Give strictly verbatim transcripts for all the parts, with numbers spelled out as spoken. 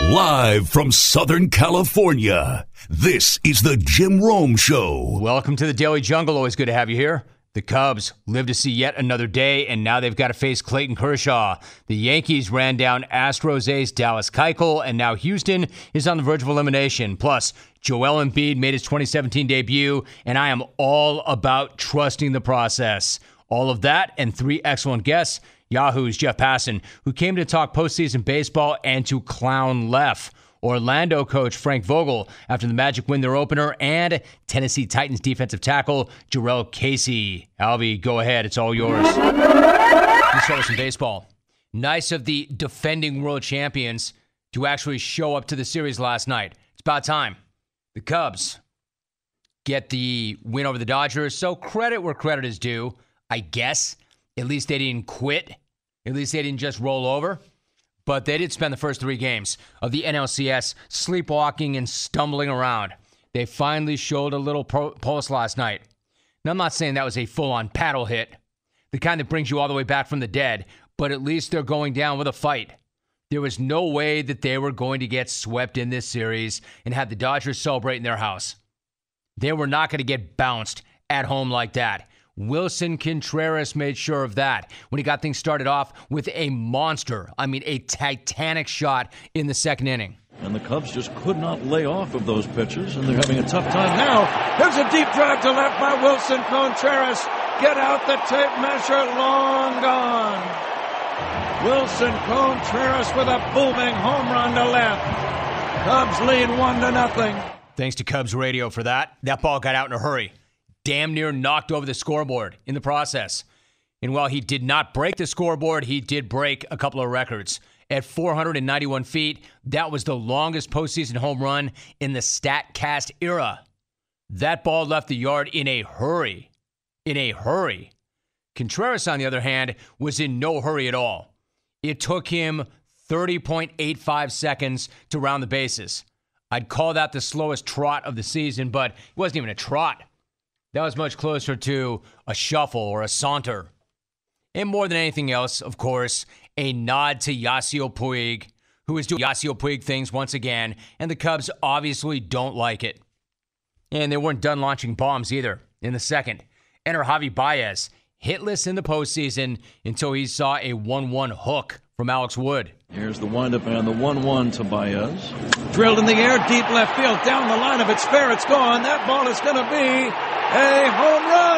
Live from Southern California, this is the Jim Rome Show. Welcome to the Daily Jungle. Always good to have you here. The Cubs live to see yet another day, and now they've got to face Clayton Kershaw. The Yankees ran down Astros ace Dallas Keuchel, and now Houston is on the verge of elimination. Plus, Joel Embiid made his twenty seventeen debut, and I am all about trusting the process. All of that and three excellent guests. Yahoo's Jeff Passan, who came to talk postseason baseball and to clown Left. Orlando coach Frank Vogel after the Magic win their opener, and Tennessee Titans defensive tackle Jurrell Casey. Albie, go ahead. It's all yours. Let's start with some baseball. Nice of the defending world champions to actually show up to the series last night. It's about time. The Cubs get the win over the Dodgers, so credit where credit is due, I guess. At least they didn't quit. At least they didn't just roll over. But they did spend the first three games of the N L C S sleepwalking and stumbling around. They finally showed a little pro- pulse last night. Now, I'm not saying that was a full-on paddle hit, the kind that brings you all the way back from the dead, but at least they're going down with a fight. There was no way that they were going to get swept in this series and have the Dodgers celebrate in their house. They were not going to get bounced at home like that. Wilson Contreras made sure of that when he got things started off with a monster, I mean a titanic shot in the second inning. And the Cubs just could not lay off of those pitches, and they're having a tough time now. Here's a deep drive to left by Wilson Contreras. Get out the tape measure, long gone. Wilson Contreras with a booming home run to left. Cubs lead one to nothing. Thanks to Cubs radio for that. That ball got out in a hurry. Damn near knocked over the scoreboard in the process. And while he did not break the scoreboard, he did break a couple of records. At four hundred ninety-one feet, that was the longest postseason home run in the StatCast era. That ball left the yard in a hurry. In a hurry. Contreras, on the other hand, was in no hurry at all. It took him thirty point eight five seconds to round the bases. I'd call that the slowest trot of the season, but it wasn't even a trot. That was much closer to a shuffle or a saunter. And more than anything else, of course, a nod to Yasiel Puig, who is doing Yasiel Puig things once again, and the Cubs obviously don't like it. And they weren't done launching bombs either in the second. Enter Javi Baez, hitless in the postseason until he saw a one one hook from Alex Wood. Here's the windup and the one one to Baez. Drilled in the air, deep left field, down the line. If it's fair, it's gone. That ball is going to be a home run.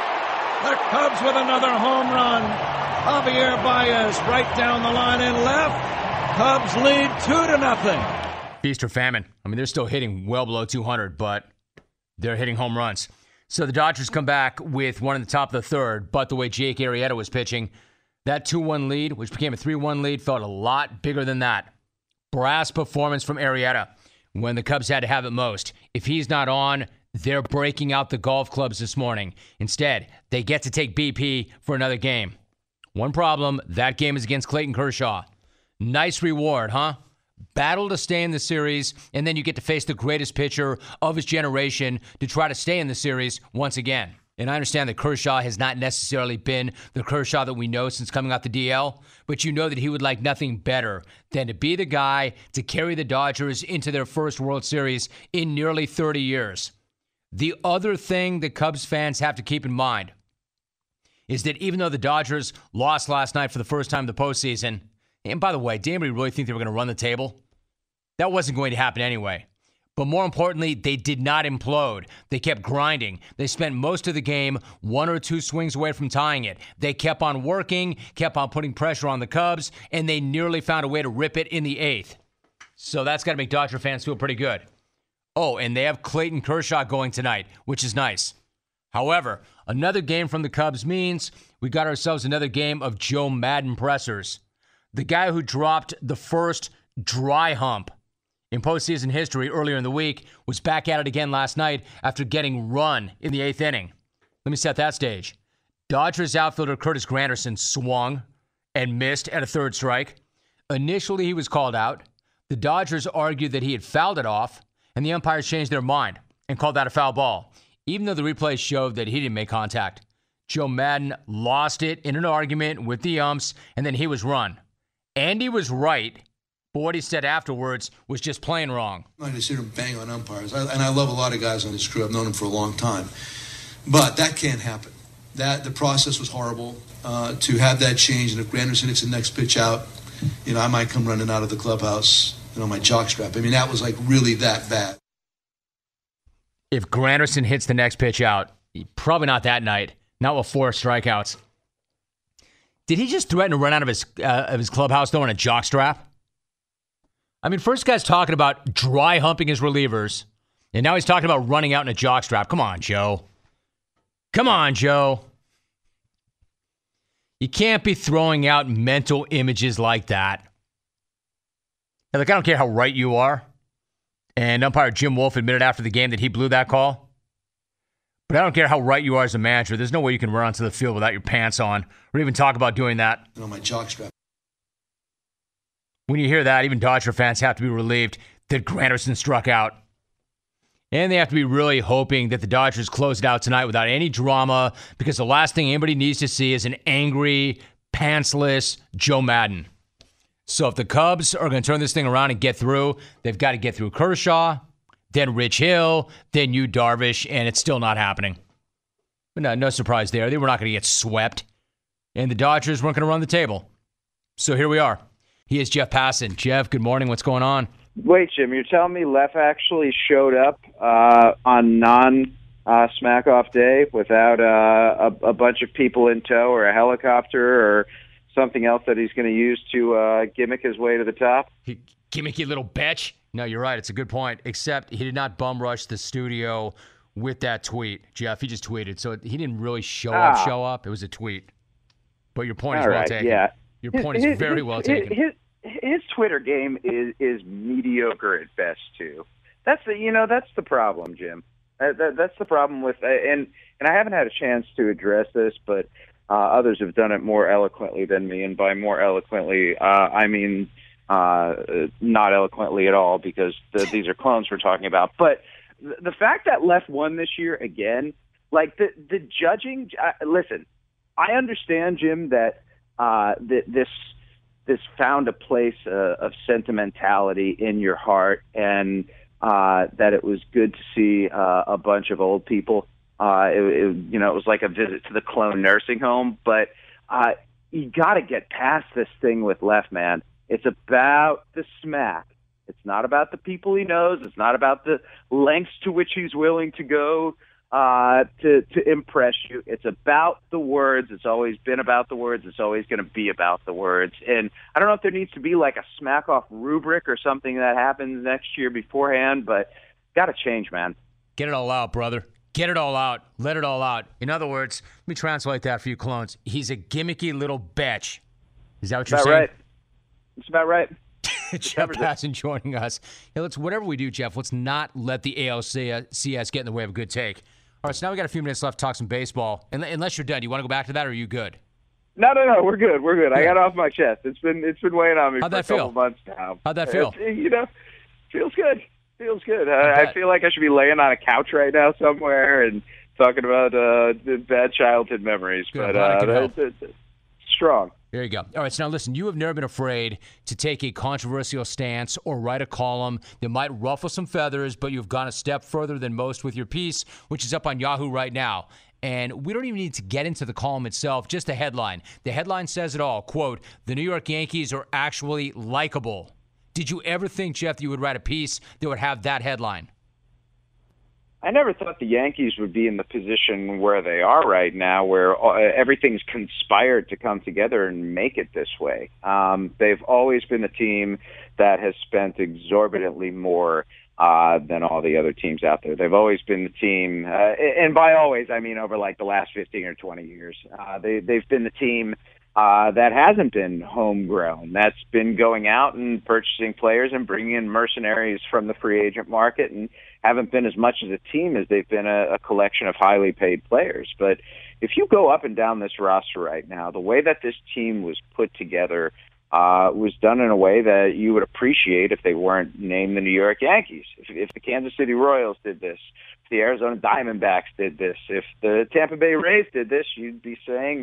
The Cubs with another home run. Javier Baez right down the line and left. Cubs lead two to nothing. Feast or famine. I mean, they're still hitting well below two hundred, but they're hitting home runs. So the Dodgers come back with one in the top of the third, but the way Jake Arrieta was pitching, that two one lead, which became a three one lead, felt a lot bigger than that. Brass performance from Arrieta when the Cubs had to have it most. If he's not on, they're breaking out the golf clubs this morning. Instead, they get to take B P for another game. One problem, that game is against Clayton Kershaw. Nice reward, huh? Battle to stay in the series, and then you get to face the greatest pitcher of his generation to try to stay in the series once again. And I understand that Kershaw has not necessarily been the Kershaw that we know since coming out the D L, but you know that he would like nothing better than to be the guy to carry the Dodgers into their first World Series in nearly thirty years. The other thing that Cubs fans have to keep in mind is that even though the Dodgers lost last night for the first time in the postseason, and by the way, did anybody really think they were going to run the table? That wasn't going to happen anyway. But more importantly, they did not implode. They kept grinding. They spent most of the game one or two swings away from tying it. They kept on working, kept on putting pressure on the Cubs, and they nearly found a way to rip it in the eighth. So that's got to make Dodger fans feel pretty good. Oh, and they have Clayton Kershaw going tonight, which is nice. However, another game from the Cubs means we got ourselves another game of Joe Maddon pressers. The guy who dropped the first dry hump in postseason history earlier in the week was back at it again last night after getting run in the eighth inning. Let me set that stage. Dodgers outfielder Curtis Granderson swung and missed at a third strike. Initially, he was called out. The Dodgers argued that he had fouled it off, and the umpires changed their mind and called that a foul ball, even though the replay showed that he didn't make contact. Joe Maddon lost it in an argument with the umps, and then he was run. And he was right, But what he said afterwards was just plain wrong. I'm not going to sit here and bang on umpires. I, and I love a lot of guys on this crew. I've known them for a long time. But that can't happen. That the process was horrible. Uh, to have that change, and if Granderson hits the next pitch out, you know, I might come running out of the clubhouse, you know, my jockstrap. I mean, that was like really that bad. If Granderson hits the next pitch out, probably not that night. Not with four strikeouts. Did he just threaten to run out of his uh, of his clubhouse though in a jockstrap? I mean, first guy's talking about dry humping his relievers, and now he's talking about running out in a jockstrap. Come on, Joe. Come on, Joe. You can't be throwing out mental images like that. Now, look, I don't care how right you are. And umpire Jim Wolf admitted after the game that he blew that call. But I don't care how right you are as a manager. There's no way you can run onto the field without your pants on or even talk about doing that. You know, my jockstrap. When you hear that, even Dodger fans have to be relieved that Granderson struck out. And they have to be really hoping that the Dodgers close it out tonight without any drama, because the last thing anybody needs to see is an angry, pantsless Joe Maddon. So if the Cubs are going to turn this thing around and get through, they've got to get through Kershaw, then Rich Hill, then Yu Darvish, and it's still not happening. But no, no surprise there. They were not going to get swept, and the Dodgers weren't going to run the table. So here we are. He is Jeff Passan. Jeff, good morning. What's going on? Wait, Jim, you're telling me Leff actually showed up uh, on non-smack-off uh, day without uh, a, a bunch of people in tow or a helicopter or something else that he's going to use to uh, gimmick his way to the top? He, gimmicky little bitch. No, you're right. It's a good point. Except he did not bum rush the studio with that tweet, Jeff. He just tweeted. So he didn't really show ah. up, show up. It was a tweet. But your point All is well right, taken. Yeah. Your point his, is very his, well taken. His, his Twitter game is, is mediocre at best, too. That's the you know that's the problem, Jim. Uh, that, that's the problem with uh, and and I haven't had a chance to address this, but uh, others have done it more eloquently than me. And by more eloquently, uh, I mean uh, not eloquently at all, because the, these are clones we're talking about. But the fact that Leff won this year again, like the the judging. Uh, listen, I understand, Jim, that uh, that this. this found a place uh, of sentimentality in your heart, and uh, that it was good to see uh, a bunch of old people. Uh, it, it, you know, it was like a visit to the clone nursing home, but uh, you got to get past this thing with Leff, man. It's about the smack. It's not about the people he knows. It's not about the lengths to which he's willing to go Uh, to, to impress you. It's about the words. It's always been about the words. It's always going to be about the words. And I don't know if there needs to be like a smack-off rubric or something that happens next year beforehand, but got to change, man. Get it all out, brother. Get it all out. Let it all out. In other words, let me translate that for you clones. He's a gimmicky little bitch. Is that what you're about saying? Right. It's about right. Jeff Passan joining us. Hey, let's whatever we do, Jeff, let's not let the A L C S get in the way of a good take. All right, so now we got a few minutes left to talk some baseball. Unless you're done, do you want to go back to that, or are you good? No, no, no. We're good. We're good. Yeah. I got it off my chest. It's been it's been weighing on me How'd for that a couple feel? months now. How'd that feel? It's, you know, feels good. Feels good. I, I feel like I should be laying on a couch right now somewhere and talking about uh, bad childhood memories. Good. But uh, it's, it's, it's strong. There you go. All right, so now listen, you have never been afraid to take a controversial stance or write a column that might ruffle some feathers, but you've gone a step further than most with your piece, which is up on Yahoo right now. And we don't even need to get into the column itself, just the headline. The headline says it all. Quote, the New York Yankees are actually likable. Did you ever think, Jeff, that you would write a piece that would have that headline? I never thought the Yankees would be in the position where they are right now, where everything's conspired to come together and make it this way. Um, they've always been a team that has spent exorbitantly more uh, than all the other teams out there. They've always been the team, uh, and by always, I mean over like the last fifteen or twenty years. Uh, they, they've been the team uh, that hasn't been homegrown. That's been going out and purchasing players and bringing in mercenaries from the free agent market, and haven't been as much as a team as they've been a, a collection of highly paid players. But if you go up and down this roster right now, the way that this team was put together uh, was done in a way that you would appreciate if they weren't named the New York Yankees. If, if the Kansas City Royals did this, if the Arizona Diamondbacks did this, if the Tampa Bay Rays did this, you'd be saying that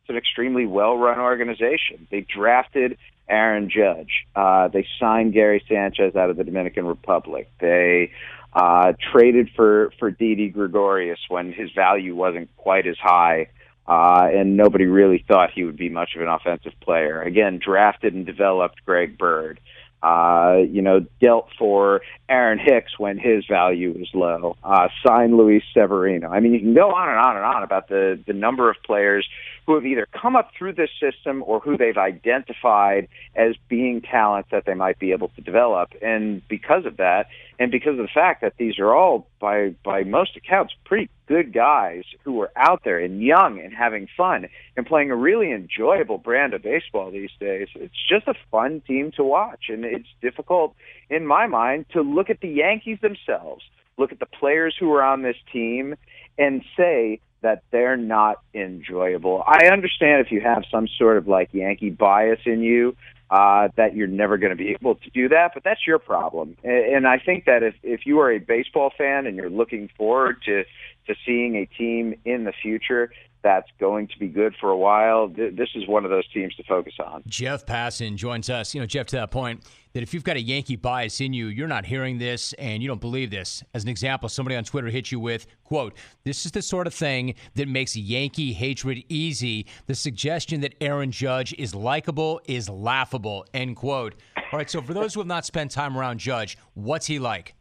It's an extremely well-run organization. They drafted Aaron Judge. Uh, they signed Gary Sanchez out of the Dominican Republic. They uh, traded for, for Didi Gregorius when his value wasn't quite as high, uh, and nobody really thought he would be much of an offensive player. Again, drafted and developed Greg Bird. Uh, you know, dealt for Aaron Hicks when his value was low, uh, signed Luis Severino. I mean, you can go on and on and on about the, the number of players who have either come up through this system or who they've identified as being talents that they might be able to develop. And because of that, and because of the fact that these are all, by by most accounts, pretty good guys who are out there and young and having fun and playing a really enjoyable brand of baseball these days, it's just a fun team to watch. And it's difficult, in my mind, to look at the Yankees themselves, look at the players who are on this team, and say that they're not enjoyable. I understand if you have some sort of like Yankee bias in you, uh, that you're never going to be able to do that, but that's your problem. And I think that if, if you are a baseball fan and you're looking forward to, to seeing a team in the future that's going to be good for a while, th- this is one of those teams to focus on. Jeff Passan joins us. You know, Jeff, to that point, that if you've got a Yankee bias in you, you're not hearing this and you don't believe this. As an example, somebody on Twitter hit you with, quote, "This is the sort of thing that makes Yankee hatred easy. The suggestion that Aaron Judge is likable is laughable," end quote. All right, so for those who have not spent time around Judge, what's he like?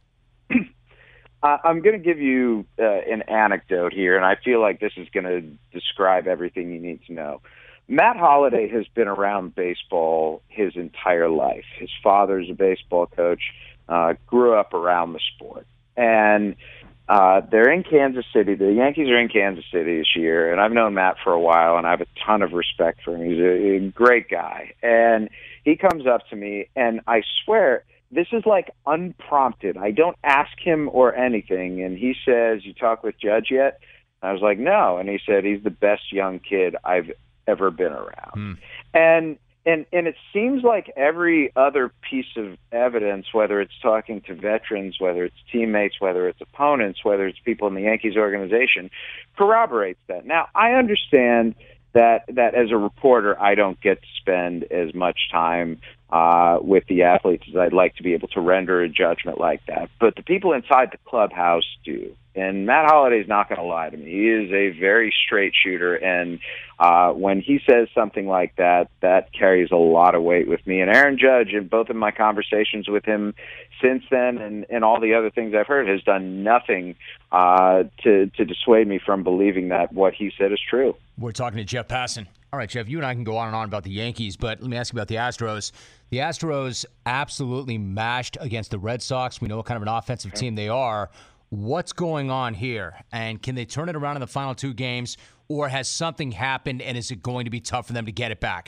Uh, I'm going to give you uh, an anecdote here, and I feel like this is going to describe everything you need to know. Matt Holliday has been around baseball his entire life. His father's a baseball coach, uh, grew up around the sport. And uh, they're in Kansas City. The Yankees are in Kansas City this year, and I've known Matt for a while, and I have a ton of respect for him. He's a, a great guy. And he comes up to me, and I swear, this is like unprompted. I don't ask him or anything. And he says, "You talk with Judge yet?" I was like, "No." And he said, "He's the best young kid I've ever been around." Hmm. And and and it seems like every other piece of evidence, whether it's talking to veterans, whether it's teammates, whether it's opponents, whether it's people in the Yankees organization, corroborates that. Now, I understand that that as a reporter, I don't get to spend as much time uh, with the athletes as I'd like to be able to render a judgment like that. But the people inside the clubhouse do. And Matt Holliday's not going to lie to me. He is a very straight shooter, and uh, when he says something like that, that carries a lot of weight with me. And Aaron Judge, in both of my conversations with him since then and, and all the other things I've heard, has done nothing uh, to, to dissuade me from believing that what he said is true. We're talking to Jeff Passan. All right, Jeff, you and I can go on and on about the Yankees, but let me ask you about the Astros. The Astros absolutely mashed against the Red Sox. We know what kind of an offensive team they are. What's going on here? And can they turn it around in the final two games, or has something happened and is it going to be tough for them to get it back?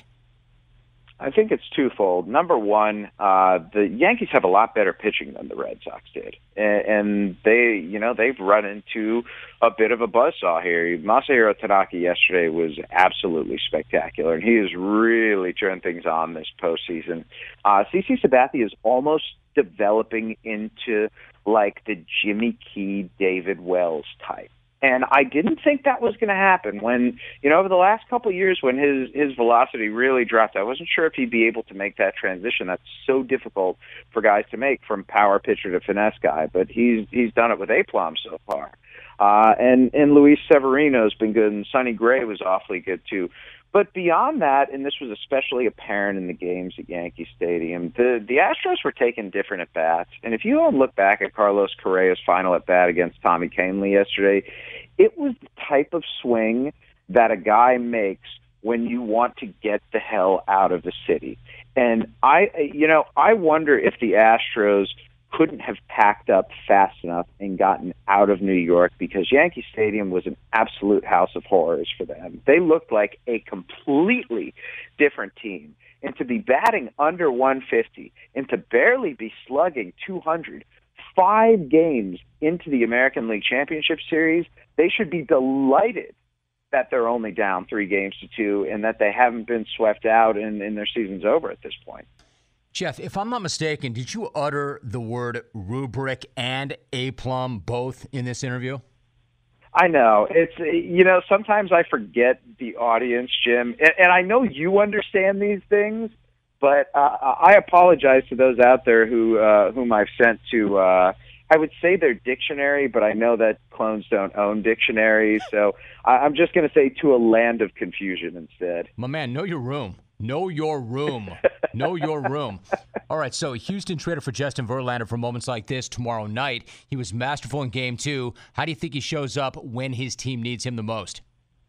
I think it's twofold. Number one, uh, the Yankees have a lot better pitching than the Red Sox did. And they, you know, they've run into a bit of a buzzsaw here. Masahiro Tanaka yesterday was absolutely spectacular, and he has really turned things on this postseason. Uh, CeCe Sabathia is almost developing into like the Jimmy Key, David Wells type. And I didn't think that was going to happen when, you know, over the last couple of years when his, his velocity really dropped. I wasn't sure if he'd be able to make that transition. That's so difficult for guys to make from power pitcher to finesse guy. But he's he's done it with aplomb so far. Uh, and, and Luis Severino's been good, and Sonny Gray was awfully good too. But beyond that, and this was especially apparent in the games at Yankee Stadium, the, the Astros were taking different at-bats. And if you all look back at Carlos Correa's final at-bat against Tommy Kahnle yesterday, it was the type of swing that a guy makes when you want to get the hell out of the city. And I, you know, I wonder if the Astros couldn't have packed up fast enough and gotten out of New York, because Yankee Stadium was an absolute house of horrors for them. They looked like a completely different team. And to be batting under one fifty and to barely be slugging two hundred five games into the American League Championship Series, they should be delighted that they're only down three games to two and that they haven't been swept out and, and their season's over at this point. Jeff, if I'm not mistaken, did you utter the word rubric and aplomb both in this interview? I know. It's, you know, sometimes I forget the audience, Jim, and, and I know you understand these things, but uh, I apologize to those out there who uh, whom I've sent to, uh, I would say their dictionary, but I know that clones don't own dictionaries, so I, I'm just going to say to a land of confusion instead. My man, know your room. Know your room. Know your room. All right, so Houston traded for Justin Verlander for moments like this tomorrow night. He was masterful in game two. How do you think he shows up when his team needs him the most?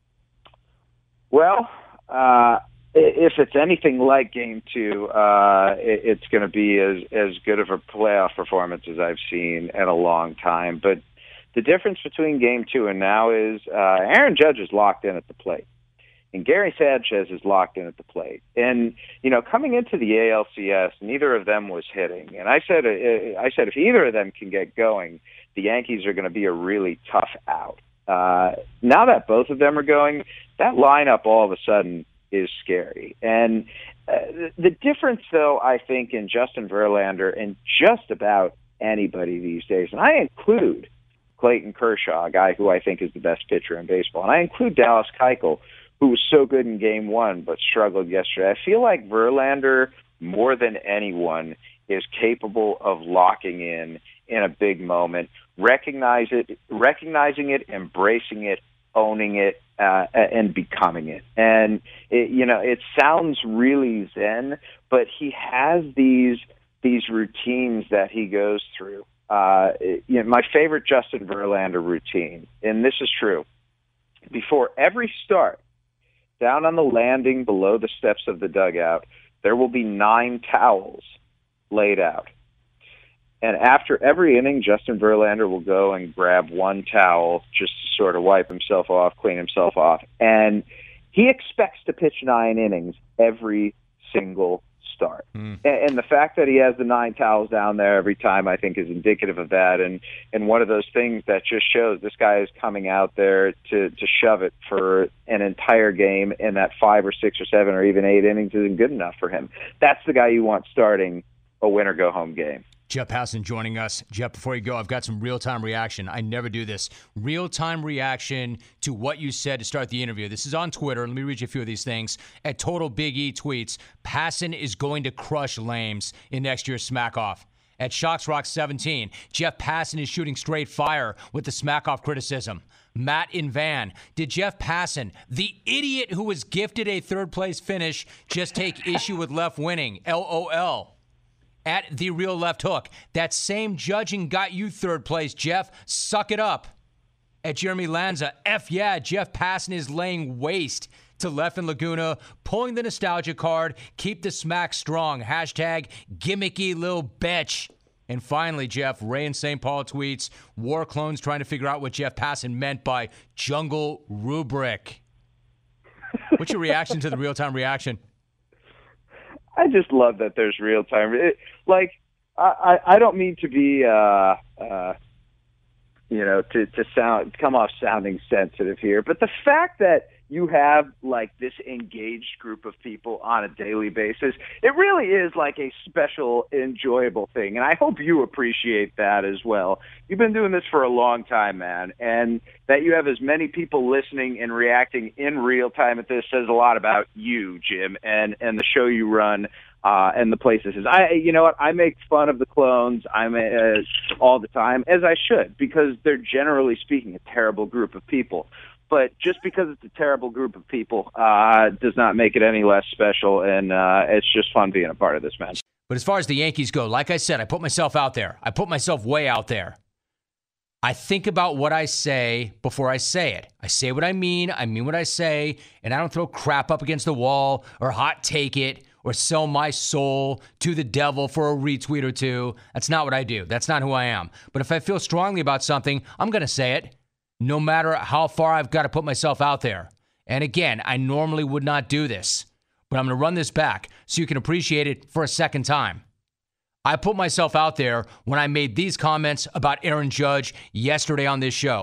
Well, uh, if it's anything like game two, uh, it, it's going to be as, as good of a playoff performance as I've seen in a long time. But the difference between game two and now is uh, Aaron Judge is locked in at the plate. And Gary Sanchez is locked in at the plate. And, you know, coming into the A L C S, neither of them was hitting. And I said, uh, I said if either of them can get going, the Yankees are going to be a really tough out. Uh, now that both of them are going, that lineup all of a sudden is scary. And uh, the difference, though, I think, in Justin Verlander and just about anybody these days, and I include Clayton Kershaw, a guy who I think is the best pitcher in baseball, and I include Dallas Keuchel, who was so good in game one but struggled yesterday. I feel like Verlander, more than anyone, is capable of locking in in a big moment, recognize it, recognizing it, embracing it, owning it, uh, and becoming it. And, it, you know, it sounds really zen, but he has these these routines that he goes through. Uh, you know, my favorite Justin Verlander routine, and this is true, before every start, down on the landing below the steps of the dugout, there will be nine towels laid out. And after every inning, Justin Verlander will go and grab one towel just to sort of wipe himself off, clean himself off. And he expects to pitch nine innings every single start. Mm. And, and the fact that he has the nine towels down there every time, I think, is indicative of that. And, and one of those things that just shows this guy is coming out there to, to shove it for an entire game, and that five or six or seven or even eight innings isn't good enough for him. That's the guy you want starting a win-or-go-home game. Jeff Passan joining us. Jeff, before you go, I've got some real-time reaction. I never do this. Real-time reaction to what you said to start the interview. This is on Twitter. Let me read you a few of these things. At Total Big E tweets, Passan is going to crush lames in next year's Smack Off. At Shocks Rock seventeen, Jeff Passan is shooting straight fire with the Smack Off criticism. Matt in Van, did Jeff Passan, the idiot who was gifted a third-place finish, just take issue with left winning? L O L. At The Real Left Hook, that same judging got you third place, Jeff. Suck it up. At Jeremy Lanza, F yeah, Jeff Passan is laying waste to Left and Laguna, pulling the nostalgia card, keep the smack strong. Hashtag gimmicky lil bitch. And finally, Jeff, Ray in Saint Paul tweets, War Clones trying to figure out what Jeff Passan meant by jungle rubric. What's your reaction to the real-time reaction? I just love that there's real time. It, like, I, I don't mean to be, uh, uh, you know, to, to sound come off sounding sensitive here, but the fact that you have like this engaged group of people on a daily basis, it really is like a special, enjoyable thing. And I hope you appreciate that as well. You've been doing this for a long time, man. And that you have as many people listening and reacting in real time at this says a lot about you, Jim, and, and the show you run. Uh, and the places. I, you know what? I make fun of the clones. I'm uh, all the time, as I should, because they're generally speaking a terrible group of people. But just because it's a terrible group of people uh, does not make it any less special, and uh, it's just fun being a part of this, man. But as far as the Yankees go, like I said, I put myself out there. I put myself way out there. I think about what I say before I say it. I say what I mean, I mean what I say, and I don't throw crap up against the wall or hot take it or sell my soul to the devil for a retweet or two. That's not what I do. That's not who I am. But if I feel strongly about something, I'm going to say it, no matter how far I've got to put myself out there. And again, I normally would not do this, but I'm going to run this back so you can appreciate it for a second time. I put myself out there when I made these comments about Aaron Judge yesterday on this show.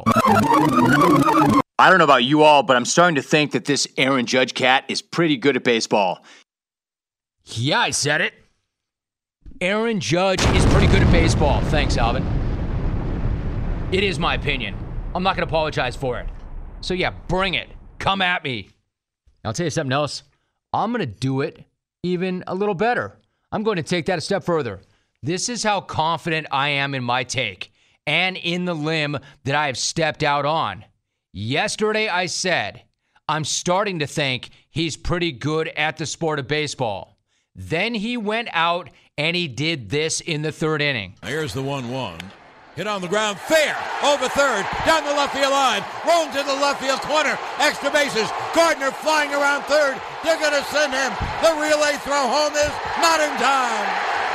I don't know about you all, but I'm starting to think that this Aaron Judge cat is pretty good at baseball. Yeah, I said it. Aaron Judge is pretty good at baseball. Thanks, Alvin. It is my opinion. I'm not going to apologize for it. So, yeah, bring it. Come at me. I'll tell you something else. I'm going to do it even a little better. I'm going to take that a step further. This is how confident I am in my take and in the limb that I have stepped out on. Yesterday, I said, I'm starting to think he's pretty good at the sport of baseball. Then he went out and he did this in the third inning. Here's the one one. Hit on the ground, fair, over third, down the left field line, rolled to the left field corner, extra bases, Gardner flying around third, they're going to send him, the relay throw home is not in time.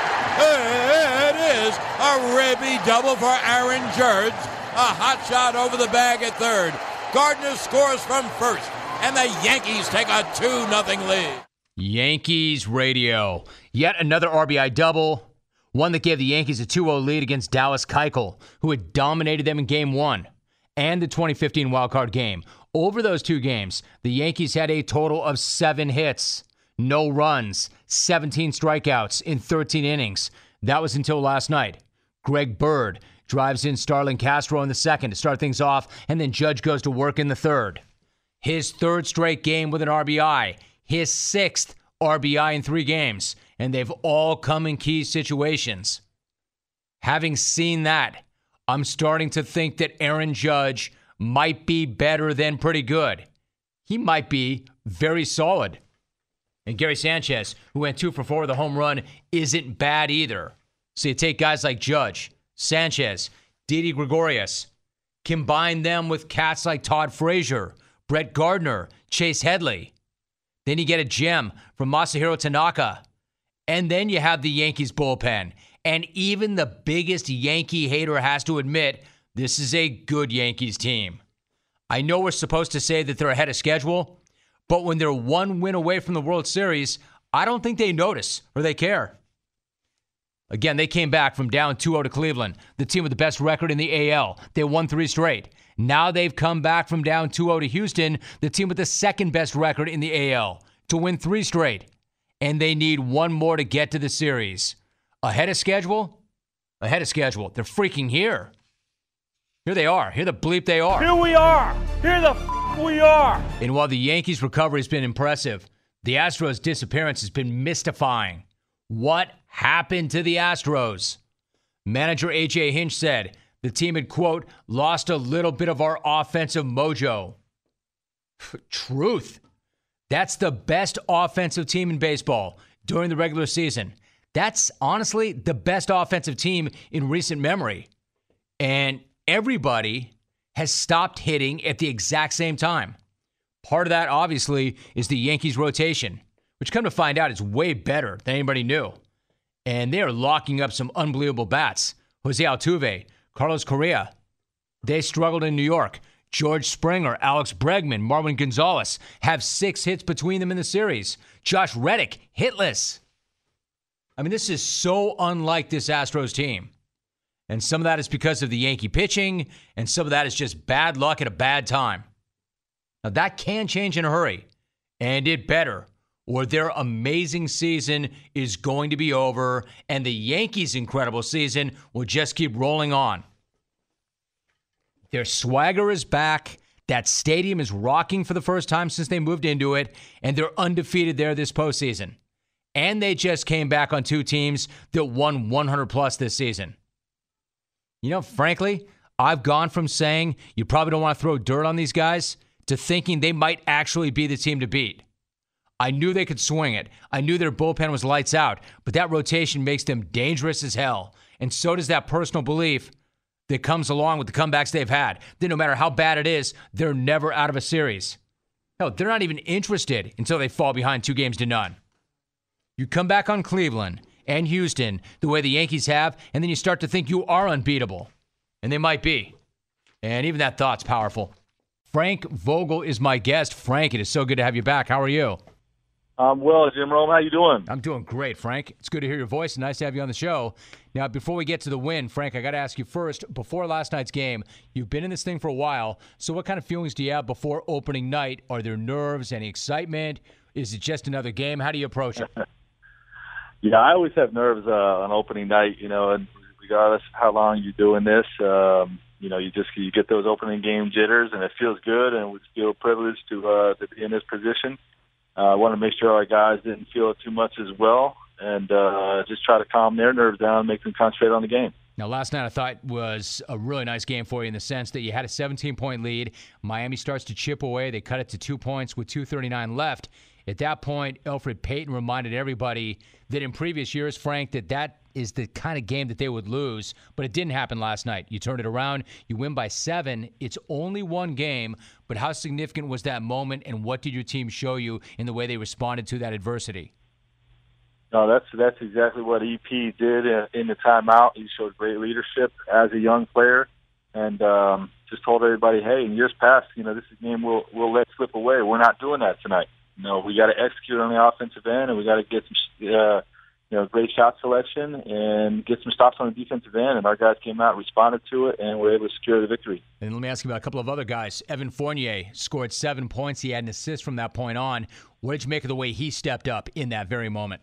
It is a ribby double for Aaron Judge, a hot shot over the bag at third. Gardner scores from first, and the Yankees take a two nothing lead. Yankees radio, yet another R B I double. One that gave the Yankees a two oh lead against Dallas Keuchel, who had dominated them in Game one and the twenty fifteen wildcard game. Over those two games, the Yankees had a total of seven hits, no runs, seventeen strikeouts in thirteen innings. That was until last night. Greg Bird drives in Starlin Castro in the second to start things off, and then Judge goes to work in the third. His third straight game with an R B I, his sixth R B I in three games. And they've all come in key situations. Having seen that, I'm starting to think that Aaron Judge might be better than pretty good. He might be very solid. And Gary Sanchez, who went two for four with a home run, isn't bad either. So you take guys like Judge, Sanchez, Didi Gregorius, combine them with cats like Todd Frazier, Brett Gardner, Chase Headley. Then you get a gem from Masahiro Tanaka. And then you have the Yankees bullpen. And even the biggest Yankee hater has to admit this is a good Yankees team. I know we're supposed to say that they're ahead of schedule, but when they're one win away from the World Series, I don't think they notice or they care. Again, they came back from down two oh to Cleveland, the team with the best record in the A L. They won three straight. Now they've come back from down two oh to Houston, the team with the second best record in the A L, to win three straight. And they need one more to get to the series. Ahead of schedule? Ahead of schedule. They're freaking here. Here they are. Here the bleep they are. Here we are. Here the f- we are. And while the Yankees' recovery has been impressive, the Astros' disappearance has been mystifying. What happened to the Astros? Manager A J Hinch said the team had, quote, lost a little bit of our offensive mojo. Truth. That's the best offensive team in baseball during the regular season. That's honestly the best offensive team in recent memory. And everybody has stopped hitting at the exact same time. Part of that, obviously, is the Yankees' rotation, which, come to find out, is way better than anybody knew. And they are locking up some unbelievable bats. Jose Altuve, Carlos Correa. They struggled in New York. George Springer, Alex Bregman, Marwin Gonzalez have six hits between them in the series. Josh Reddick, hitless. I mean, this is so unlike this Astros team. And some of that is because of the Yankee pitching, and some of that is just bad luck at a bad time. Now, that can change in a hurry, and it better, or their amazing season is going to be over, and the Yankees' incredible season will just keep rolling on. Their swagger is back. That stadium is rocking for the first time since they moved into it, and they're undefeated there this postseason. And they just came back on two teams that won one hundred plus this season. You know, frankly, I've gone from saying you probably don't want to throw dirt on these guys to thinking they might actually be the team to beat. I knew they could swing it. I knew their bullpen was lights out, but that rotation makes them dangerous as hell. And so does that personal belief that comes along with the comebacks they've had. That no matter how bad it is, they're never out of a series. Hell, they're not even interested until they fall behind two games to none. You come back on Cleveland and Houston the way the Yankees have, and then you start to think you are unbeatable. And they might be. And even that thought's powerful. Frank Vogel is my guest. Frank, it is so good to have you back. How are you? I'm well, Jim Rome. How you doing? I'm doing great, Frank. It's good to hear your voice. Nice to have you on the show. Now, before we get to the win, Frank, I got to ask you first, before last night's game, you've been in this thing for a while, so what kind of feelings do you have before opening night? Are there nerves, any excitement? Is it just another game? How do you approach it? Yeah, I always have nerves uh, on opening night, you know, and we regardless of how long you're doing this. Um, you know, you just you get those opening game jitters, and it feels good, and we feel privileged to uh, to be in this position. I uh, want to make sure our guys didn't feel it too much as well, and uh, just try to calm their nerves down, make them concentrate on the game. Now, last night I thought was a really nice game for you in the sense that you had a seventeen-point lead. Miami starts to chip away. They cut it to two points with two thirty-nine left. At that point, Elfrid Payton reminded everybody that in previous years, Frank, that that is the kind of game that they would lose, but it didn't happen last night. You turned it around. You win by seven. It's only one game, but how significant was that moment, and what did your team show you in the way they responded to that adversity? No, that's that's exactly what E P did in the timeout. He showed great leadership as a young player, and um, just told everybody, "Hey, in years past, you know, this is a game we'll we'll let slip away. We're not doing that tonight. You know, we got to execute on the offensive end, and we got to get some, uh, you know, great shot selection and get some stops on the defensive end." And our guys came out, responded to it, and were able to secure the victory. And let me ask you about a couple of other guys. Evan Fournier scored seven points. He had an assist from that point on. What did you make of the way he stepped up in that very moment?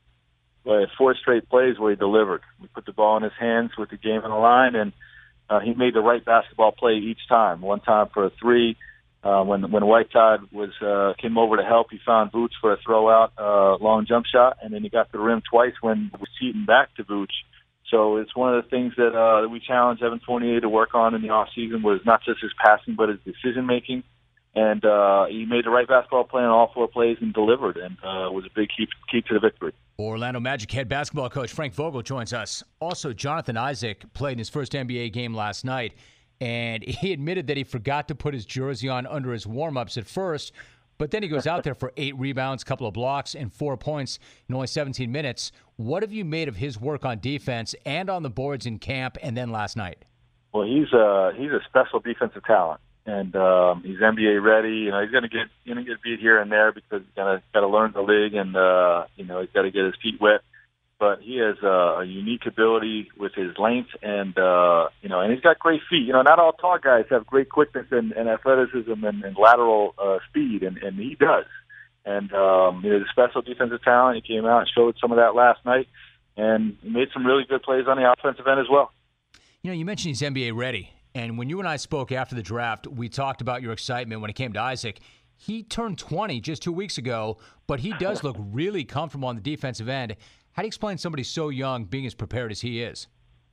Well, four straight plays where he delivered. We put the ball in his hands with the game on the line, and uh, he made the right basketball play each time. One time for a three. Uh, when when Whiteside was uh, came over to help, he found Vooch for a throw-out uh, long jump shot, and then he got to the rim twice when he was cheating back to Vooch. So it's one of the things that, uh, that we challenged Evan Fournier to work on in the offseason was not just his passing, but his decision-making. And uh, he made the right basketball play on all four plays and delivered, and uh, was a big key, key to the victory. Orlando Magic head basketball coach Frank Vogel joins us. Also, Jonathan Isaac played in his first N B A game last night, and he admitted that he forgot to put his jersey on under his warm-ups at first, but then he goes out there for eight rebounds, a couple of blocks, and four points in only seventeen minutes. What have you made of his work on defense and on the boards in camp and then last night? Well, he's a, he's a special defensive talent. And um, he's N B A ready. You know, he's going to get going to get beat here and there because he's got to got to learn the league, and uh, you know, he's got to get his feet wet. But he has a, a unique ability with his length, and uh, you know, and he's got great feet. You know, not all tall guys have great quickness and, and athleticism and, and lateral uh, speed, and, and he does. And um, you know, the special defensive talent. He came out and showed some of that last night, and he made some really good plays on the offensive end as well. You know, you mentioned he's N B A ready. And when you and I spoke after the draft, we talked about your excitement when it came to Isaac. He turned twenty just two weeks ago, but he does look really comfortable on the defensive end. How do you explain somebody so young being as prepared as he is?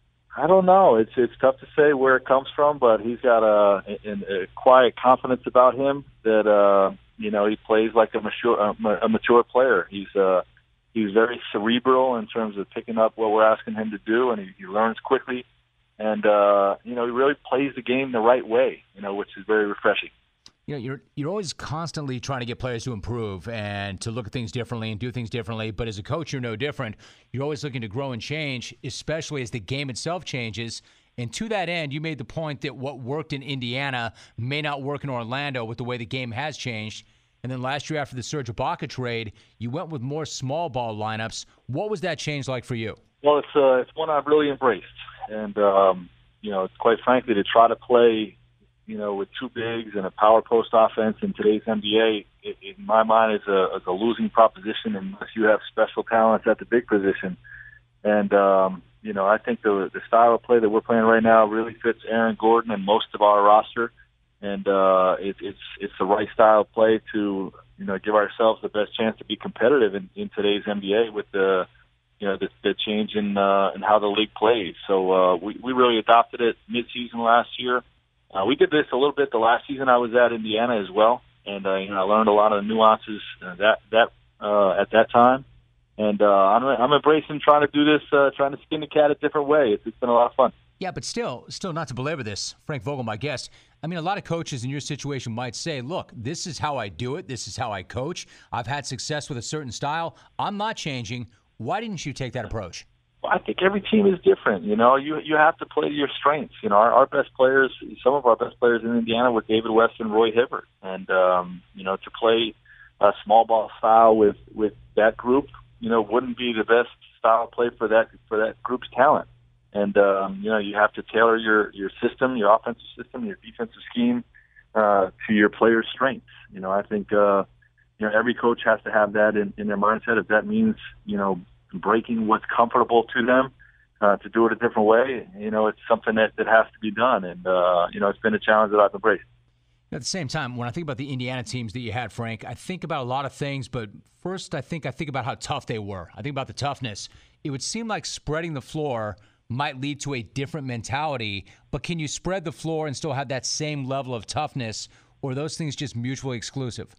I don't know. It's it's tough to say where it comes from, but he's got a, a, a quiet confidence about him that uh, you know, he plays like a mature a mature player. He's uh, he's very cerebral in terms of picking up what we're asking him to do, and he, he learns quickly. And, uh, you know, he really plays the game the right way, you know, which is very refreshing. You know, you're you're always constantly trying to get players to improve and to look at things differently and do things differently. But as a coach, you're no different. You're always looking to grow and change, especially as the game itself changes. And to that end, you made the point that what worked in Indiana may not work in Orlando with the way the game has changed. And then last year after the Serge Ibaka trade, you went with more small ball lineups. What was that change like for you? Well, it's uh, it's one I've really embraced. And, um, you know, quite frankly, to try to play, you know, with two bigs and a power post offense in today's N B A, it, in my mind, is a, is a losing proposition unless you have special talents at the big position. And, um, you know, I think the, the style of play that we're playing right now really fits Aaron Gordon and most of our roster. And uh, it, it's it's the right style of play to, you know, give ourselves the best chance to be competitive in, in today's N B A with the you know, the, the change in uh, in how the league plays. So uh, we, we really adopted it mid-season last year. Uh, we did this a little bit the last season I was at Indiana as well, and uh, you know, I learned a lot of the nuances uh, that that uh, at that time. And uh, I'm, I'm embracing trying to do this, uh, trying to skin the cat a different way. It's, it's been a lot of fun. Yeah, but still, still not to belabor this, Frank Vogel, my guest, I mean, a lot of coaches in your situation might say, look, this is how I do it. This is how I coach. I've had success with a certain style. I'm not changing. Why didn't you take that approach? Well, I think every team is different. You know, you you have to play to your strengths. You know, our, our best players, some of our best players in Indiana were David West and Roy Hibbert. And, um, you know, to play a small ball style with, with that group, you know, wouldn't be the best style of play for that for that group's talent. And, um, you know, you have to tailor your, your system, your offensive system, your defensive scheme uh, to your players' strengths. You know, I think, uh, you know, every coach has to have that in, in their mindset. If that means, you know, breaking what's comfortable to them, uh, to do it a different way, you know, it's something that, that has to be done. And, uh, you know, it's been a challenge that I've embraced. At the same time, when I think about the Indiana teams that you had, Frank, I think about a lot of things, but first I think I think about how tough they were. I think about the toughness. It would seem like spreading the floor might lead to a different mentality, but can you spread the floor and still have that same level of toughness, or are those things just mutually exclusive?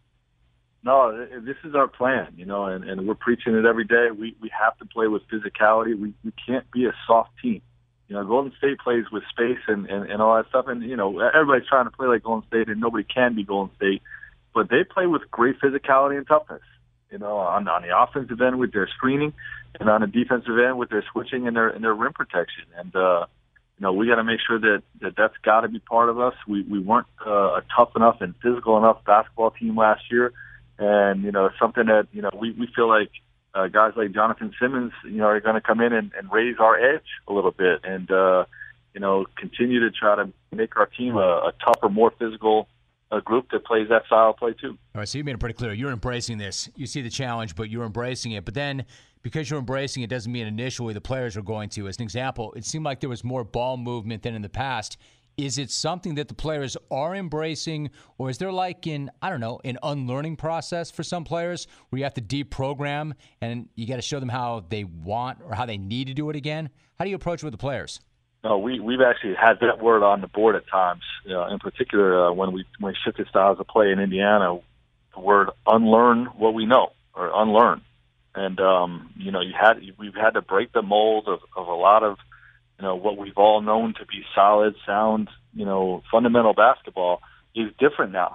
No, this is our plan, you know, and, and we're preaching it every day. We we have to play with physicality. We we can't be a soft team. You know, Golden State plays with space and, and, and all that stuff. And, you know, everybody's trying to play like Golden State, and nobody can be Golden State. But they play with great physicality and toughness, you know, on, on the offensive end with their screening and on the defensive end with their switching and their and their rim protection. And, uh, you know, we got to make sure that, that that's got to be part of us. We, we weren't uh, a tough enough and physical enough basketball team last year. And, you know, it's something that, you know, we, we feel like Uh, guys like Jonathan Simmons, you know, are going to come in and, and raise our edge a little bit, and uh, you know, continue to try to make our team a, a tougher, more physical uh, group that plays that style of play too. All right, so you made it pretty clear. You're embracing this. You see the challenge, but you're embracing it. But then, because you're embracing it, doesn't mean initially the players are going to. As an example, it seemed like there was more ball movement than in the past. Is it something that the players are embracing, or is there like in, I don't know, an unlearning process for some players where you have to deprogram and you got to show them how they want or how they need to do it again? How do you approach it with the players? No, we, we've actually had that word on the board at times. You know, in particular, uh, when we when we shifted styles of play in Indiana, the word unlearn what we know, or unlearn. And, um, you know, you had we've had to break the mold of, of a lot of, you know, what we've all known to be solid, sound, you know, fundamental basketball is different now.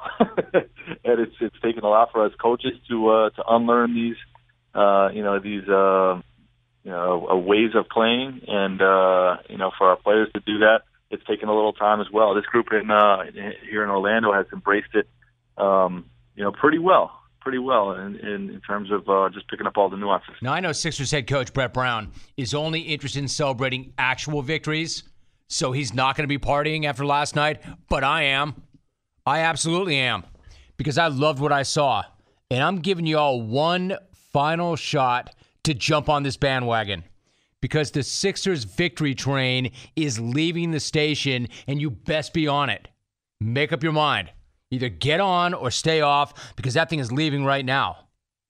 And it's it's taken a lot for us coaches to uh, to unlearn these, uh, you know, these, uh, you know, uh, ways of playing. And, uh, you know, for our players to do that, it's taken a little time as well. This group in uh, here in Orlando has embraced it, um, you know, pretty well. pretty well in, in, in terms of uh, just picking up all the nuances. Now, I know Sixers head coach Brett Brown is only interested in celebrating actual victories, so he's not going to be partying after last night, but I am. I absolutely am, because I loved what I saw, and I'm giving you all one final shot to jump on this bandwagon, because the Sixers victory train is leaving the station, and you best be on it. Make up your mind. Either get on or stay off, because that thing is leaving right now.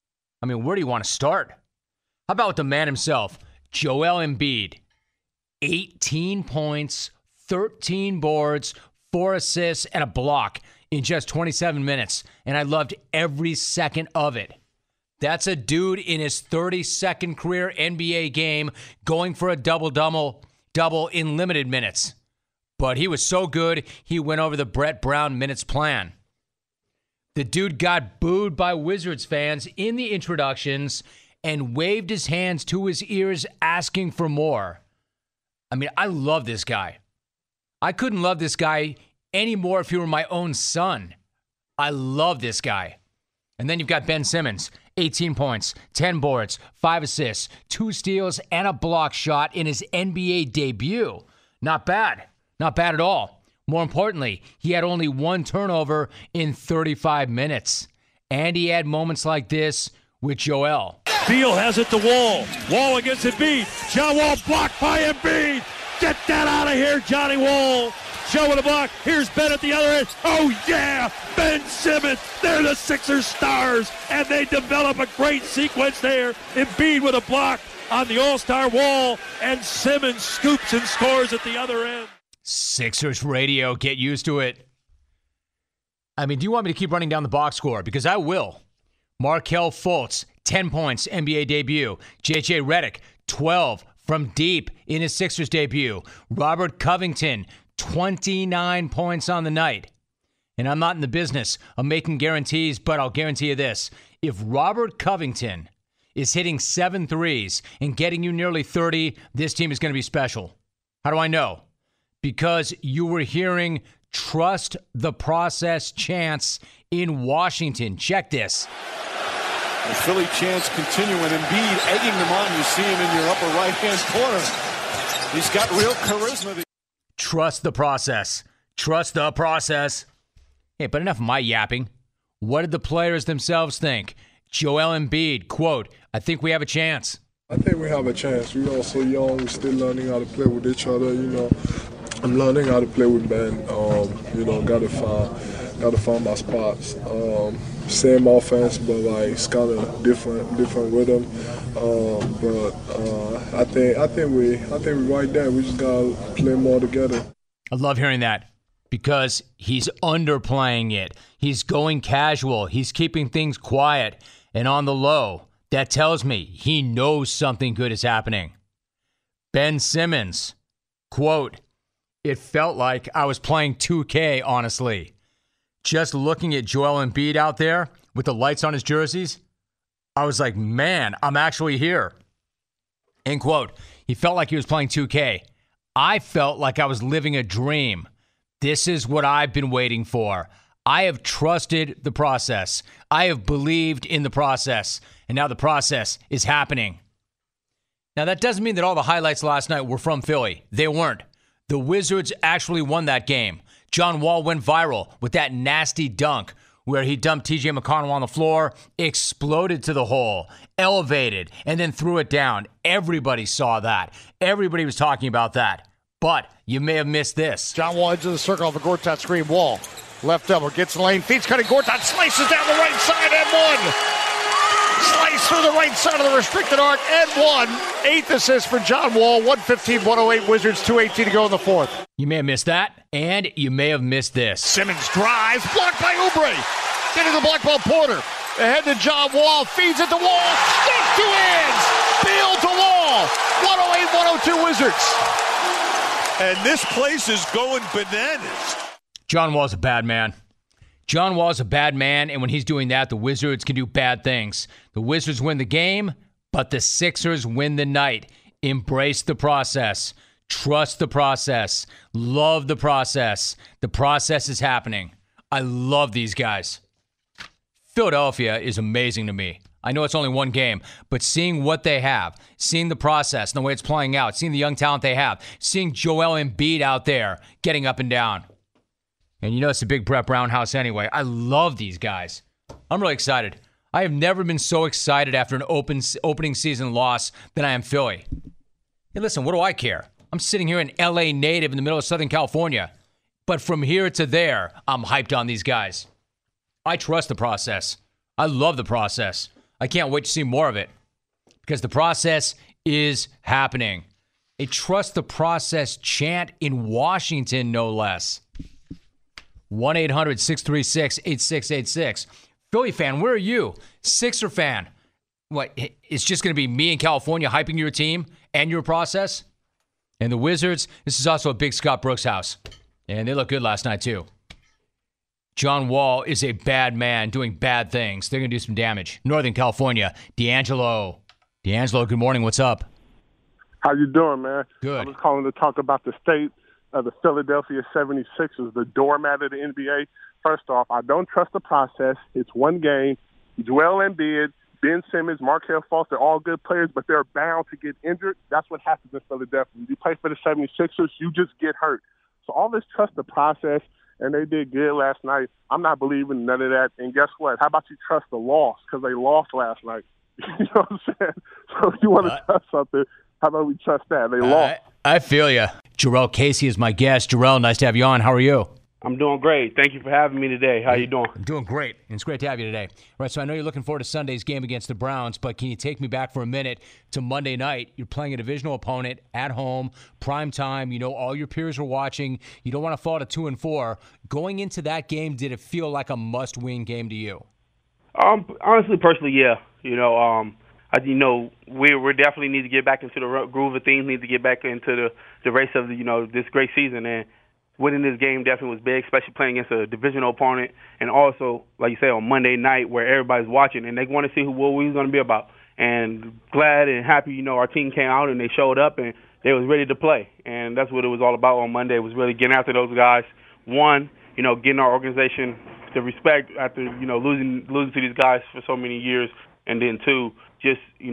I mean, where do you want to start? How about with the man himself, Joel Embiid? eighteen points, thirteen boards, four assists, and a block in just twenty-seven minutes. And I loved every second of it. That's a dude in his thirty-second career N B A game going for a double-double double in limited minutes. But he was so good, he went over the Brett Brown minutes plan. The dude got booed by Wizards fans in the introductions and waved his hands to his ears asking for more. I mean, I love this guy. I couldn't love this guy any more if he were my own son. I love this guy. And then you've got Ben Simmons, eighteen points, ten boards, five assists, two steals, and a block shot in his N B A debut. Not bad. Not bad at all. More importantly, he had only one turnover in thirty-five minutes. And he had moments like this with Joel. Beal has it to Wall. Wall against Embiid. John Wall blocked by Embiid. Get that out of here, Johnny Wall. Joe with a block. Here's Ben at the other end. Oh, yeah. Ben Simmons. They're the Sixers stars. And they develop a great sequence there. Embiid with a block on the All-Star Wall. And Simmons scoops and scores at the other end. Sixers radio, get used to it. I mean, do you want me to keep running down the box score? Because I will. Markelle Fultz, ten points, N B A debut. J J Redick, twelve from deep in his Sixers debut. Robert Covington, twenty-nine points on the night. And I'm not in the business of making guarantees, but I'll guarantee you this. If Robert Covington is hitting seven threes and getting you nearly thirty, this team is going to be special. How do I know? Because you were hearing trust the process chants in Washington. Check this. The Philly chants continuing. Embiid egging them on. You see him in your upper right-hand corner. He's got real charisma. Trust the process. Trust the process. Hey, but enough of my yapping. What did the players themselves think? Joel Embiid, quote, I think we have a chance. I think we have a chance. We're all so young. We're still learning how to play with each other. You know, I'm learning how to play with Ben. Um, you know, gotta find, gotta find my spots. Um, same offense, but like it's kind of different, different rhythm. Um, but uh, I think, I think we, I think we're right there. We just gotta play more together. I love hearing that because he's underplaying it. He's going casual. He's keeping things quiet and on the low. That tells me he knows something good is happening. Ben Simmons, quote, "It felt like I was playing two K, honestly. Just looking at Joel Embiid out there with the lights on his jerseys, I was like, man, I'm actually here." End quote. He felt like he was playing two K. I felt like I was living a dream. This is what I've been waiting for. I have trusted the process. I have believed in the process. And now the process is happening. Now, that doesn't mean that all the highlights last night were from Philly. They weren't. The Wizards actually won that game. John Wall went viral with that nasty dunk where he dumped T J McConnell on the floor, exploded to the hole, elevated, and then threw it down. Everybody saw that. Everybody was talking about that. But you may have missed this. John Wall into the circle of a Gortat screen. Wall, left double, gets in the lane, feeds cutting. Gortat slices down the right side and one. Slice through the right side of the restricted arc and one. Eighth assist for John Wall. one fifteen one oh eight Wizards, two eighteen to go in the fourth. You may have missed that, and you may have missed this. Simmons drives, blocked by Oubre. Getting the block ball Porter. Ahead to John Wall, feeds it to Wall. Stick two hands. Beal to Wall. one oh eight one oh two Wizards. And this place is going bananas. John Wall's a bad man. John Wall's a bad man, and when he's doing that, the Wizards can do bad things. The Wizards win the game, but the Sixers win the night. Embrace the process. Trust the process. Love the process. The process is happening. I love these guys. Philadelphia is amazing to me. I know it's only one game, but seeing what they have, seeing the process and the way it's playing out, seeing the young talent they have, seeing Joel Embiid out there getting up and down. And you know it's a big Brett Brown house anyway. I love these guys. I'm really excited. I have never been so excited after an open opening season loss than I am Philly. Hey, listen, what do I care? I'm sitting here in L A native in the middle of Southern California. But from here to there, I'm hyped on these guys. I trust the process. I love the process. I can't wait to see more of it because the process is happening. A trust the process chant in Washington, no less. one eight hundred six three six eight six eight six. Philly fan, where are you? Sixer fan. What, it's just going to be me in California hyping your team and your process? And the Wizards, this is also a big Scott Brooks house. And they look good last night, too. John Wall is a bad man doing bad things. They're going to do some damage. Northern California, D'Angelo. D'Angelo, good morning. What's up? How you doing, man? Good. I was calling to talk about the state of the Philadelphia seventy-sixers, the doormat of the N B A. First off, I don't trust the process. It's one game. Joel Embiid, Ben Simmons, Markelle Fultz, they're all good players, but they're bound to get injured. That's what happens in Philadelphia. When you play for the seventy-sixers, you just get hurt. So all this trust the process, and they did good last night. I'm not believing none of that. And guess what? How about you trust the loss because they lost last night? You know what I'm saying? So if you want to uh, trust something, how about we trust that? They uh, lost. I feel you. Jarrell Casey is my guest. Jarrell, nice to have you on. How are you? I'm doing great. Thank you for having me today. How you doing? I'm doing great. It's great to have you today. All right, so I know you're looking forward to Sunday's game against the Browns, but can you take me back for a minute to Monday night? You're playing a divisional opponent at home, prime time. You know all your peers are watching. You don't want to fall to two and four. Going into that game, did it feel like a must-win game to you? Um, honestly, personally, yeah. You know, um, I, you know, we we definitely need to get back into the groove of things. Need to get back into the the race of the, you know, this great season, and winning this game definitely was big, especially playing against a divisional opponent, and also, like you say, on Monday night where everybody's watching and they want to see who what we was going to be about. And glad and happy, you know, our team came out and they showed up and they was ready to play, and that's what it was all about on Monday. Was really getting after those guys. One, you know, getting our organization the respect after, you know, losing losing to these guys for so many years, and then two, just, you know,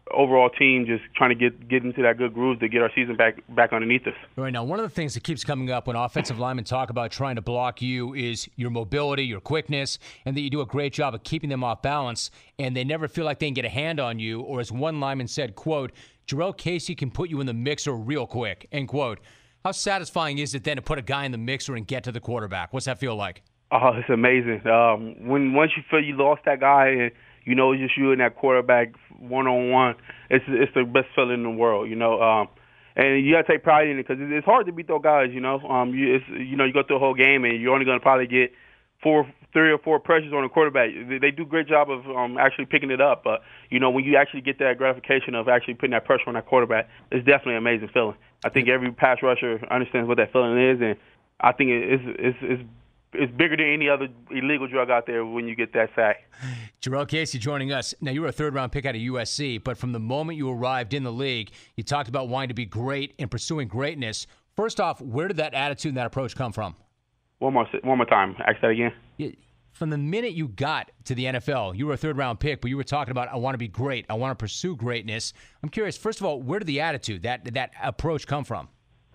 overall team just trying to get get into that good groove to get our season back back underneath us. Right now, one of the things that keeps coming up when offensive linemen talk about trying to block you is your mobility, your quickness, and that you do a great job of keeping them off balance, and they never feel like they can get a hand on you. Or as one lineman said, quote, Jurrell Casey can put you in the mixer real quick, end quote. How satisfying is it then to put a guy in the mixer and get to the quarterback? What's that feel like? Oh, it's amazing. Um, when once you feel you lost that guy and you know it's just you and that quarterback one on one, it's it's the best feeling in the world. You know, um, and you gotta take pride in it because it's hard to beat those guys. You know, um, you it's you know you go through a whole game and you're only gonna probably get four, three or four pressures on the quarterback. They, they do a great job of um, actually picking it up, but you know when you actually get that gratification of actually putting that pressure on that quarterback, it's definitely an amazing feeling. I think every pass rusher understands what that feeling is, and I think it's it's it's it's bigger than any other illegal drug out there when you get that sack. Jurrell Casey joining us. Now, you were a third-round pick out of U S C, but from the moment you arrived in the league, you talked about wanting to be great and pursuing greatness. First off, where did that attitude and that approach come from? One more, one more time. Ask that again. Yeah, from the minute you got to the N F L, you were a third-round pick, but you were talking about, I want to be great. I want to pursue greatness. I'm curious, first of all, where did the attitude, that that approach come from?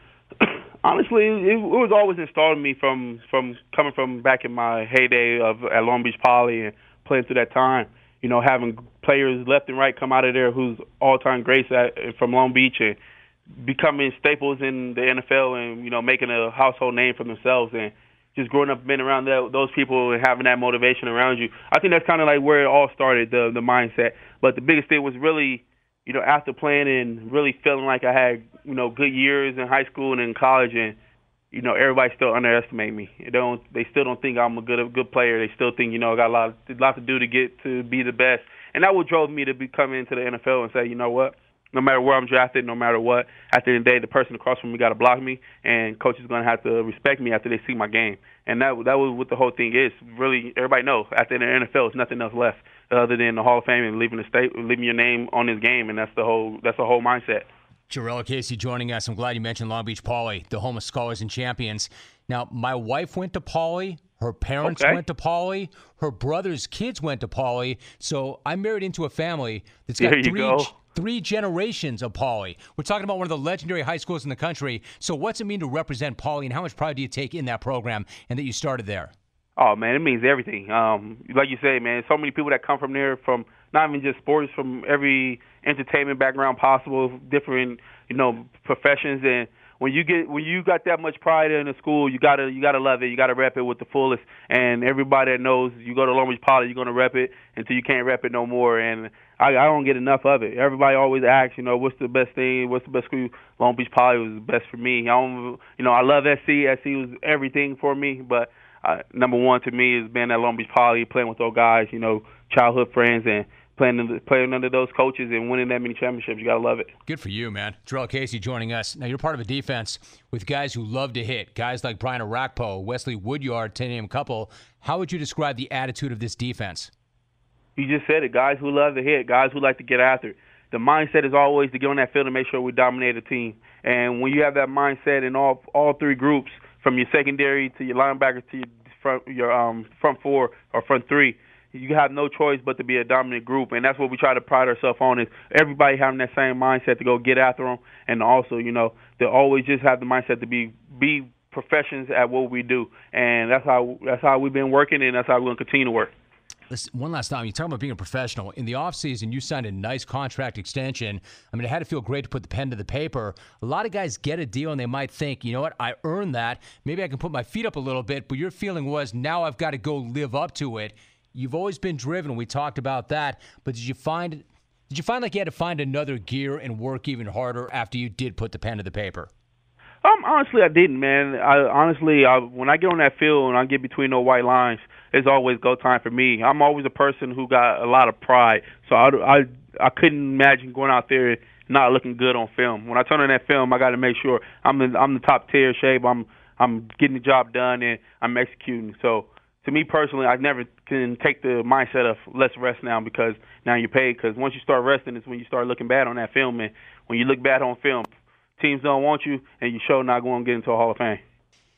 Honestly, it, it was always installed in me from, from coming from back in my heyday of at Long Beach Poly and playing through that time. You know, having players left and right come out of there who's all-time greats at, from Long Beach and becoming staples in the N F L and, you know, making a household name for themselves and just growing up being around that, those people and having that motivation around you. I think that's kind of like where it all started, the the mindset. But the biggest thing was really, you know, after playing and really feeling like I had, you know, good years in high school and in college, and you know, everybody still underestimate me. They don't, they still don't think I'm a good, a good player. They still think, you know, I got a lot, a lot to do to get to be the best. And that what drove me to be coming into the N F L and say, you know what, no matter where I'm drafted, no matter what, at the end of the day, the person across from me got to block me, and coach is going to have to respect me after they see my game. And that that was what the whole thing is. Really, everybody knows after the N F L, there's nothing else left other than the Hall of Fame and leaving the state, leaving your name on this game, and that's the whole that's the whole mindset. Jurrell Casey joining us. I'm glad you mentioned Long Beach Poly, the home of scholars and champions. Now, my wife went to Poly. Her parents okay. went to Poly. Her brother's kids went to Poly. So I married into a family that's got there you three, go. three generations of Poly. We're talking about one of the legendary high schools in the country. So what's it mean to represent Poly, and how much pride do you take in that program and that you started there? Oh, man, it means everything. Um, like you say, man, so many people that come from there from not even just sports, from every entertainment background possible, different, you know, professions. And when you get when you got that much pride in a school, you gotta you gotta love it. You gotta rep it with the fullest. And everybody that knows you go to Long Beach Poly, you're gonna rep it until you can't rep it no more. And I, I don't get enough of it. Everybody always asks, you know, what's the best thing? What's the best school? Long Beach Poly was the best for me. I don't, you know, I love S C. S C was everything for me, but Uh, number one to me is being at Long Beach Poly, playing with those guys, you know, childhood friends, and playing under, playing under those coaches and winning that many championships. You got to love it. Good for you, man. Jurrell Casey joining us. Now, you're part of a defense with guys who love to hit, guys like Brian Orakpo, Wesley Woodyard, to name a couple. How would you describe the attitude of this defense? You just said it. Guys who love to hit, guys who like to get after it. The mindset is always to get on that field and make sure we dominate the team. And when you have that mindset in all all three groups, from your secondary to your linebacker to your front, your um, front four or front three, you have no choice but to be a dominant group. And that's what we try to pride ourselves on, is everybody having that same mindset to go get after them, and also, you know, to always just have the mindset to be be professions at what we do. And that's how that's how we've been working, and that's how we're going to continue to work. Listen, one last time, you talk about being a professional. In the offseason, you signed a nice contract extension. I mean, it had to feel great to put the pen to the paper. A lot of guys get a deal, and they might think, you know what, I earned that. Maybe I can put my feet up a little bit, but your feeling was, now I've got to go live up to it. You've always been driven. We talked about that. But did you find did you find like you had to find another gear and work even harder after you did put the pen to the paper? Um, honestly, I didn't, man. I honestly, I, when I get on that field and I get between those white lines, it's always go time for me. I'm always a person who got a lot of pride, so I, I, I couldn't imagine going out there not looking good on film. When I turn on that film, I got to make sure I'm in, I'm the top tier shape. I'm I'm getting the job done and I'm executing. So to me personally, I never can take the mindset of let's rest now because now you're paid. Because once you start resting, is when you start looking bad on that film, and when you look bad on film, teams don't want you, and you sure not going to get into a Hall of Fame.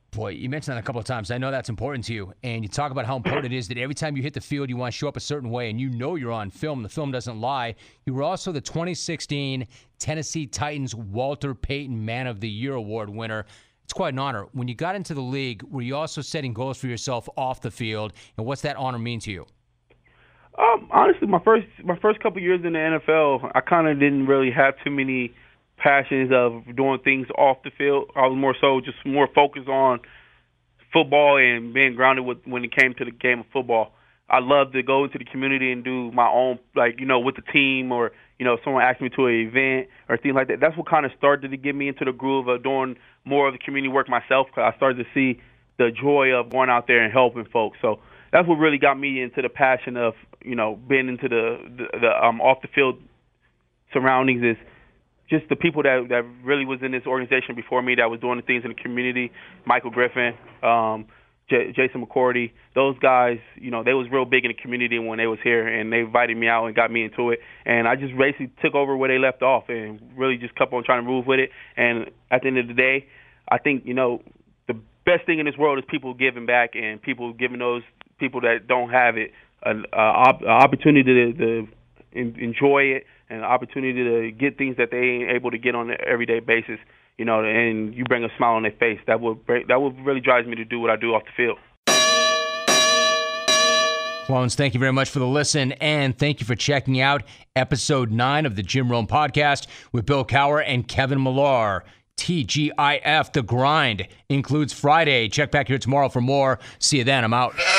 Boy, you mentioned that a couple of times. I know that's important to you. And you talk about how important it is that every time you hit the field, you want to show up a certain way, and you know you're on film. The film doesn't lie. You were also the twenty sixteen Tennessee Titans Walter Payton Man of the Year Award winner. It's quite an honor. When you got into the league, were you also setting goals for yourself off the field? And what's that honor mean to you? Um, honestly, my first my first couple of years in the N F L, I kind of didn't really have too many passions of doing things off the field. I was more so just more focused on football and being grounded with when it came to the game of football. I love to go into the community and do my own, like, you know, with the team, or, you know, someone asked me to an event or things like that. That's what kind of started to get me into the groove of doing more of the community work myself, because I started to see the joy of going out there and helping folks. So that's what really got me into the passion of, you know, being into the, the, the um, off the field surroundings, is just the people that that really was in this organization before me that was doing the things in the community. Michael Griffin, um, J- Jason McCourty, those guys, you know, they was real big in the community when they was here, and they invited me out and got me into it. And I just basically took over where they left off and really just kept on trying to move with it. And at the end of the day, I think, you know, the best thing in this world is people giving back and people giving those people that don't have it an opportunity to, to enjoy it, and an opportunity to get things that they ain't able to get on an everyday basis, you know, and you bring a smile on their face. That would that would really drive me to do what I do off the field. Clones, thank you very much for the listen, and thank you for checking out episode nine of the Jim Rome Podcast with Bill Cowher and Kevin Millar. T G I F, The Grind, includes Friday. Check back here tomorrow for more. See you then. I'm out.